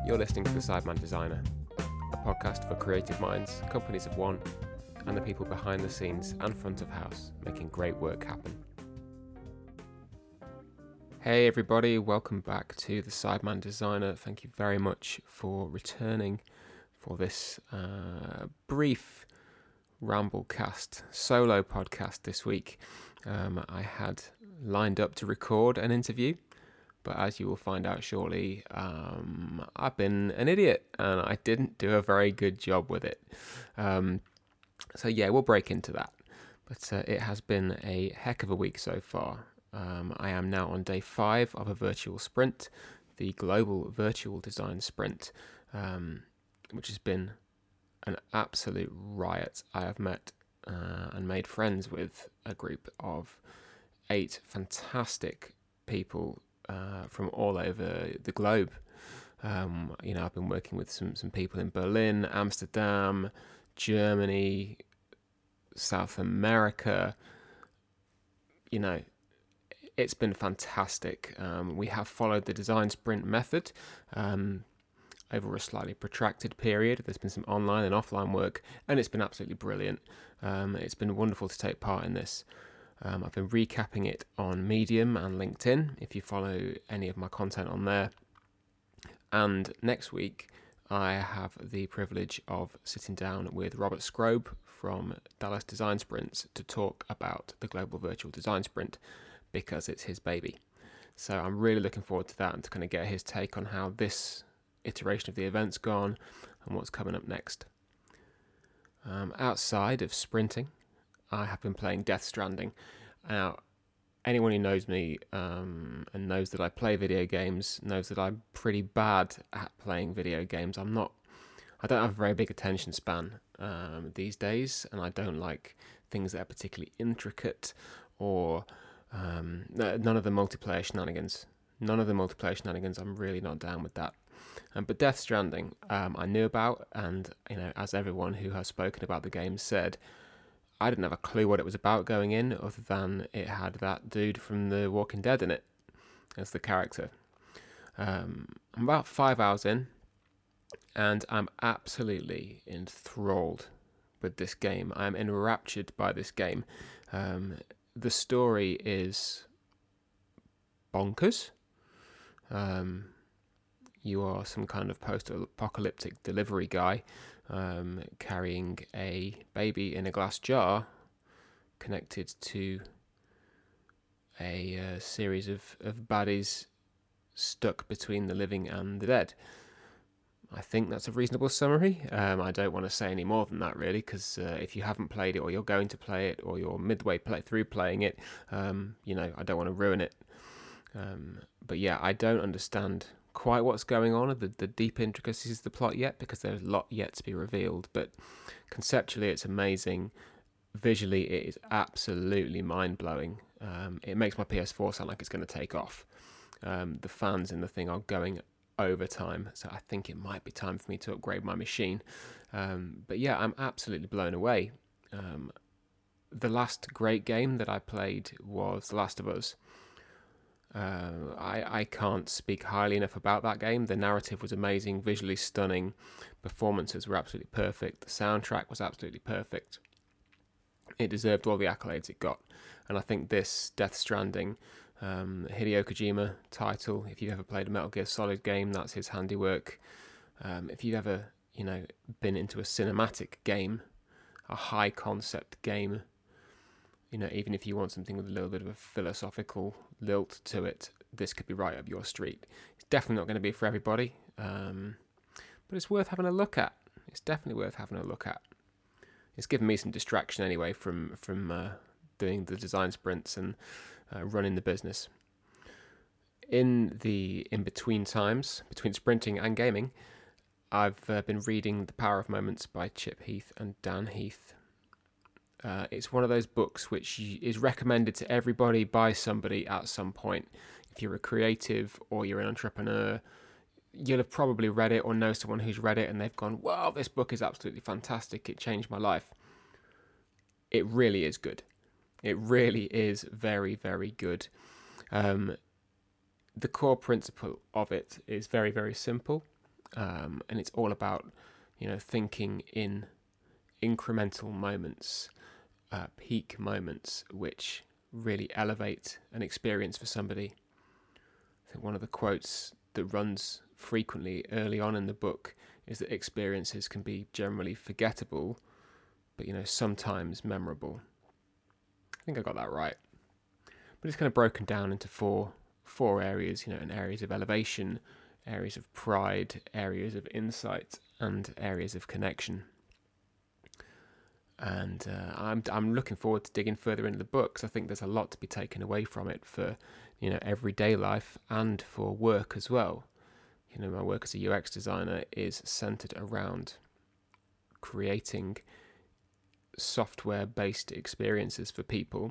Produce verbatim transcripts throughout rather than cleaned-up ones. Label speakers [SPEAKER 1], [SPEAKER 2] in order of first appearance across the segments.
[SPEAKER 1] You're listening to The Sideman Designer, a podcast for creative minds, companies of one, and the people behind the scenes and front of house making great work happen. Hey everybody, welcome back to The Sideman Designer. Thank you very much for returning for this uh, brief Ramblecast solo podcast this week. Um, I had lined up to record an interview, but as you will find out shortly, um, I've been an idiot and I didn't do a very good job with it. Um, so yeah, we'll break into that. But uh, it has been a heck of a week so far. Um, I am now on day five of a virtual sprint, the Global Virtual Design Sprint, um, which has been an absolute riot. I have met uh, and made friends with a group of eight fantastic people Uh, from all over the globe. Um, you know, I've been working with some, some people in Berlin, Amsterdam, Germany, South America. You know, it's been fantastic. Um, we have followed the design sprint method um, over a slightly protracted period. There's been some online and offline work, and it's been absolutely brilliant. Um, it's been wonderful to take part in this. Um, I've been recapping it on Medium and LinkedIn, if you follow any of my content on there. And next week, I have the privilege of sitting down with Robert Scrobe from Dallas Design Sprints to talk about the Global Virtual Design Sprint, because it's his baby. So I'm really looking forward to that and to kind of get his take on how this iteration of the event's gone and what's coming up next. Um, outside of sprinting, I have been playing Death Stranding. Now, anyone who knows me um, and knows that I play video games knows that I'm pretty bad at playing video games. I'm not, I don't have a very big attention span um, these days, and I don't like things that are particularly intricate or um, none of the multiplayer shenanigans. None of the multiplayer shenanigans, I'm really not down with that. Um, but Death Stranding, um, I knew about, and you know, as everyone who has spoken about the game said, I didn't have a clue what it was about going in, other than it had that dude from The Walking Dead in it as the character. Um, I'm about five hours in, and I'm absolutely enthralled with this game. I'm enraptured by this game. Um, the story is bonkers. Um, you are some kind of post-apocalyptic delivery guy um, carrying a baby in a glass jar connected to a uh, series of, of baddies stuck between the living and the dead. I think that's a reasonable summary. Um, I don't want to say any more than that, really, because uh, if you haven't played it, or you're going to play it, or you're midway play through playing it, um, you know, I don't want to ruin it. Um, but yeah, I don't understand quite what's going on, the, the deep intricacies of the plot yet, because there's a lot yet to be revealed. But conceptually, it's amazing. Visually, it is absolutely mind-blowing. Um, it makes my P S four sound like it's going to take off. Um, the fans in the thing are going overtime, so I think it might be time for me to upgrade my machine. Um, but yeah, I'm absolutely blown away. Um, the last great game that I played was The Last of Us. Uh, I, I can't speak highly enough about that game. The narrative was amazing, visually stunning, performances were absolutely perfect, the soundtrack was absolutely perfect. It deserved all the accolades it got. And I think this Death Stranding, um, Hideo Kojima title, if you've ever played a Metal Gear Solid game, that's his handiwork. Um, if you've ever, you know, been into a cinematic game, a high concept game, you know, even if you want something with a little bit of a philosophical lilt to it, this could be right up your street. It's definitely not going to be for everybody, um, but it's worth having a look at. It's definitely worth having a look at. It's given me some distraction anyway from from uh, doing the design sprints and uh, running the business. In the in-between times, between sprinting and gaming, I've uh, been reading The Power of Moments by Chip Heath and Dan Heath. Uh, it's one of those books which is recommended to everybody by somebody at some point. If you're a creative or you're an entrepreneur, you'll have probably read it or know someone who's read it and they've gone, wow, this book is absolutely fantastic. It changed my life. It really is good. It really is very, very good. Um, the core principle of it is very, very simple. Um, and it's all about, you know, thinking in incremental moments, uh, peak moments, which really elevate an experience for somebody. I think one of the quotes that runs frequently early on in the book is that experiences can be generally forgettable, but, you know, sometimes memorable. I think I got that right. But it's kind of broken down into four four areas, you know, in areas of elevation, areas of pride, areas of insight, and areas of connection. And uh, I'm I'm looking forward to digging further into the book, because I think there's a lot to be taken away from it for, you know, everyday life and for work as well. You know, my work as a U X designer is centered around creating software-based experiences for people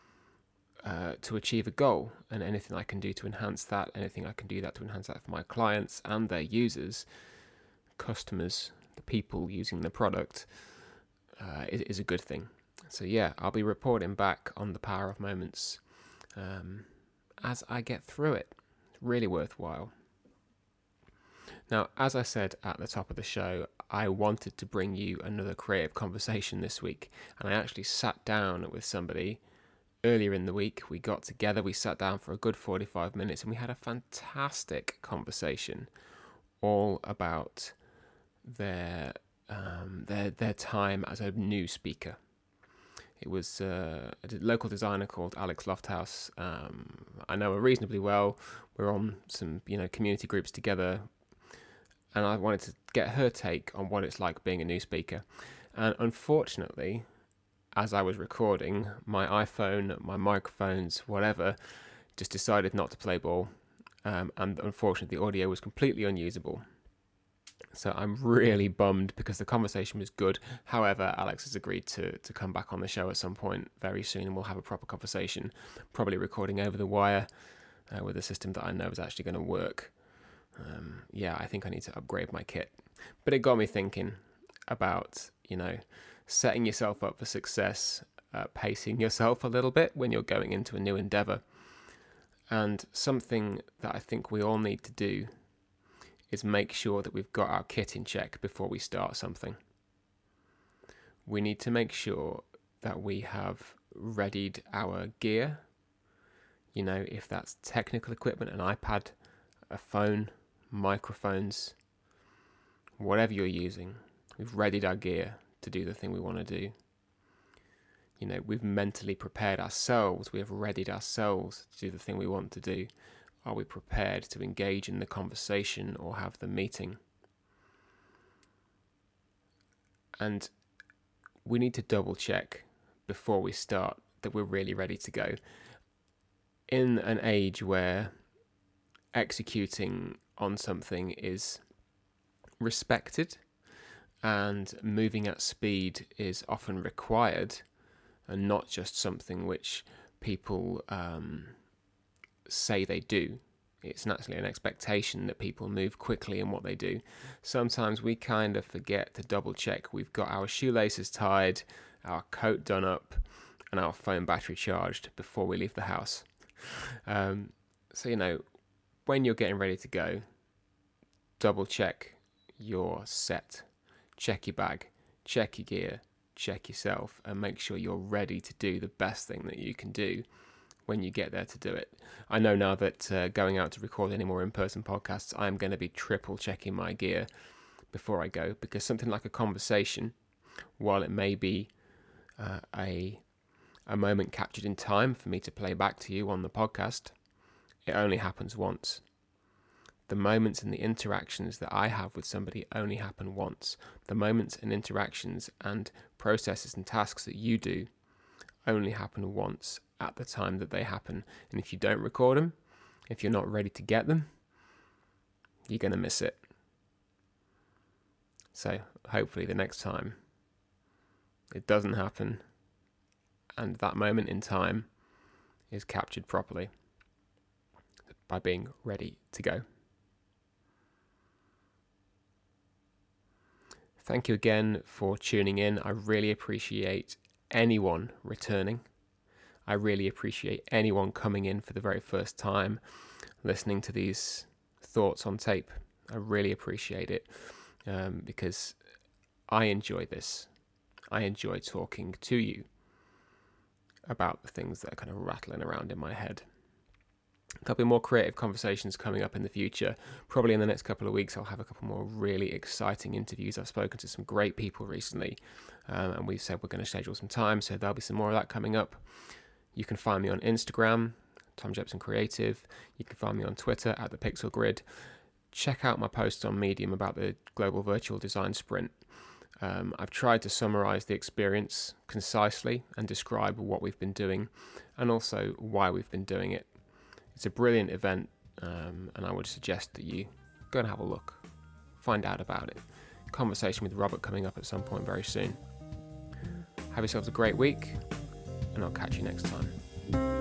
[SPEAKER 1] uh, to achieve a goal, and anything I can do to enhance that, anything I can do that to enhance that for my clients and their users, customers, the people using the product, uh, is, is a good thing. So yeah, I'll be reporting back on the Power of Moments um, as I get through it. It's really worthwhile. Now, as I said at the top of the show, I wanted to bring you another creative conversation this week, and I actually sat down with somebody earlier in the week. We got together, we sat down for a good forty-five minutes, and we had a fantastic conversation all about their um, their their time as a new speaker. It was uh, a local designer called Alex Lofthouse. Um, I know her reasonably well. We're on some, you know, community groups together, and I wanted to get her take on what it's like being a new speaker. And unfortunately, as I was recording, my iPhone, my microphones, whatever, just decided not to play ball. Um, and unfortunately, the audio was completely unusable. So I'm really bummed, because the conversation was good. However, Alex has agreed to to come back on the show at some point very soon, and we'll have a proper conversation, probably recording over the wire uh, with a system that I know is actually going to work. Um, yeah, I think I need to upgrade my kit. But it got me thinking about, you know, setting yourself up for success, uh, pacing yourself a little bit when you're going into a new endeavor. And something that I think we all need to do is make sure that we've got our kit in check before we start something. We need to make sure that we have readied our gear. You know, if that's technical equipment, an iPad, a phone, microphones, whatever you're using, we've readied our gear to do the thing we want to do. You know, we've mentally prepared ourselves, we have readied ourselves to do the thing we want to do. Are we prepared to engage in the conversation or have the meeting? And we need to double check before we start that we're really ready to go. In an age where executing on something is respected and moving at speed is often required, and not just something which people um, say they do. It's naturally an expectation that people move quickly in what they do. Sometimes we kind of forget to double check we've got our shoelaces tied, our coat done up, and our phone battery charged before we leave the house. Um, so, you know, when you're getting ready to go, double check you're set. Check your bag, check your gear, check yourself, and make sure you're ready to do the best thing that you can do when you get there to do it. I know now that uh, going out to record any more in-person podcasts, I'm going to be triple checking my gear before I go, because something like a conversation, while it may be uh, a a moment captured in time for me to play back to you on the podcast, it only happens once. The moments and the interactions that I have with somebody only happen once. The moments and interactions and processes and tasks that you do only happen once at the time that they happen. And if you don't record them, if you're not ready to get them, you're going to miss it. So hopefully the next time it doesn't happen, and that moment in time is captured properly by being ready to go. Thank you again for tuning in. I really appreciate anyone returning. I really appreciate anyone coming in for the very first time, listening to these thoughts on tape. I really appreciate it, um, because I enjoy this. I enjoy talking to you about the things that are kind of rattling around in my head. There'll be more creative conversations coming up in the future. Probably in the next couple of weeks, I'll have a couple more really exciting interviews. I've spoken to some great people recently, um, and we've said we're going to schedule some time, so there'll be some more of that coming up. You can find me on Instagram, Tom Jepson Creative. You can find me on Twitter at the Pixel Grid. Check out my posts on Medium about the Global Virtual Design Sprint. Um, I've tried to summarize the experience concisely and describe what we've been doing and also why we've been doing it. It's a brilliant event, um, and I would suggest that you go and have a look, find out about it. Conversation with Robert coming up at some point very soon. Have yourselves a great week, and I'll catch you next time.